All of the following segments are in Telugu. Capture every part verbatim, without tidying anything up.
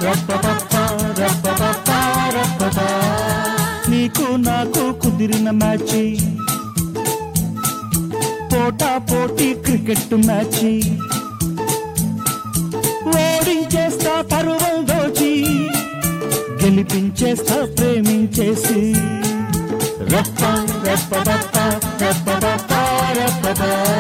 నీకు నాకు కుదిరిన మ్యాచ్, పోటా పోటీ క్రికెట్ మ్యాచ్, ఓడించేస్తా పరువం దోచి, గెలిపించేస్తా ప్రేమించేసి. రప్ప రప్ప రప్ప రప్ప రప్ప రప్ప.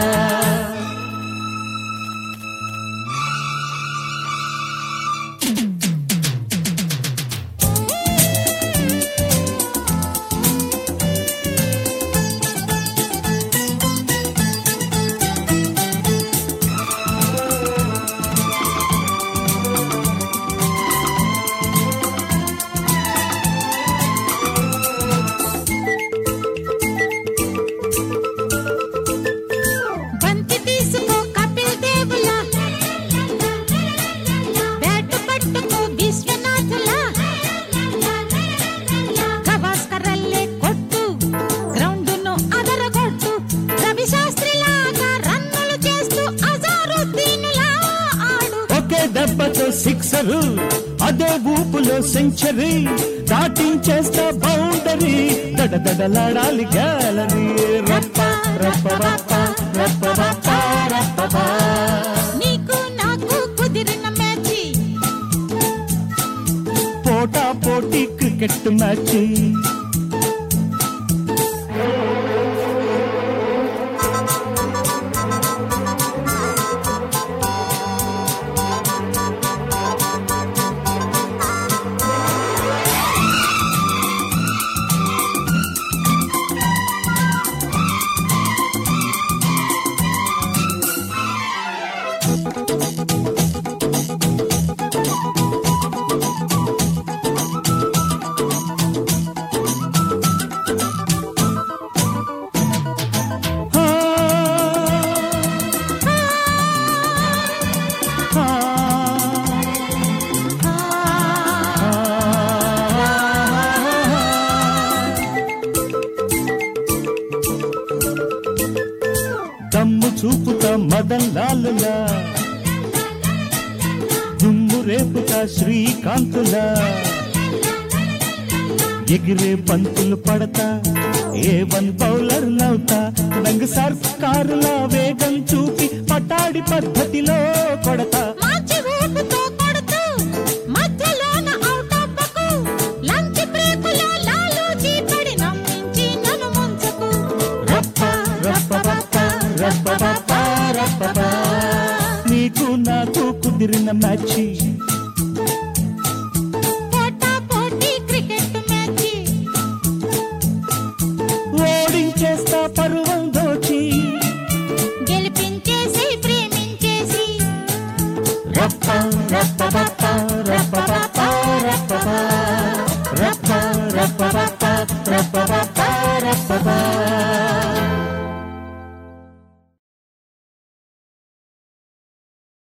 దెబ్బతో సిక్సరు, అదే ఊపులో సెంచరీ, దాటించేస్తా బౌండరీ, దడదడలాడాలి గ్యాలరీ. రప్ప రప్ప రప్ప రప్ప రప్ప రప్ప. నీకు నాకు కుదిరిన మ్యాచ్, పోటా పోటీ క్రికెట్ మ్యాచ్. దమ్ము చూపుతా మదన్ లాలులా, దుమ్ము రేపుతా శ్రీకాంతులా, ఎగిరే బంతులు పడతా ఏ వన్ బౌలర్ లవుతా, రంగు సర్కారులా వేగం చూపి పటాడి పద్ధతిలో కొడతా. నీకు నాకు కుదిరిన మ్యాచ్, పోటా పోటీ క్రికెట్ మ్యాచ్, ఓడించేస్తా పరువం దోచి, గెలిపించేసి ప్రేమించేసి. రప్ప రప్ప రప్ప రప్ప రప్ప రప్ప రప్ప రప్ప రప్ప రప్ప రప్ప.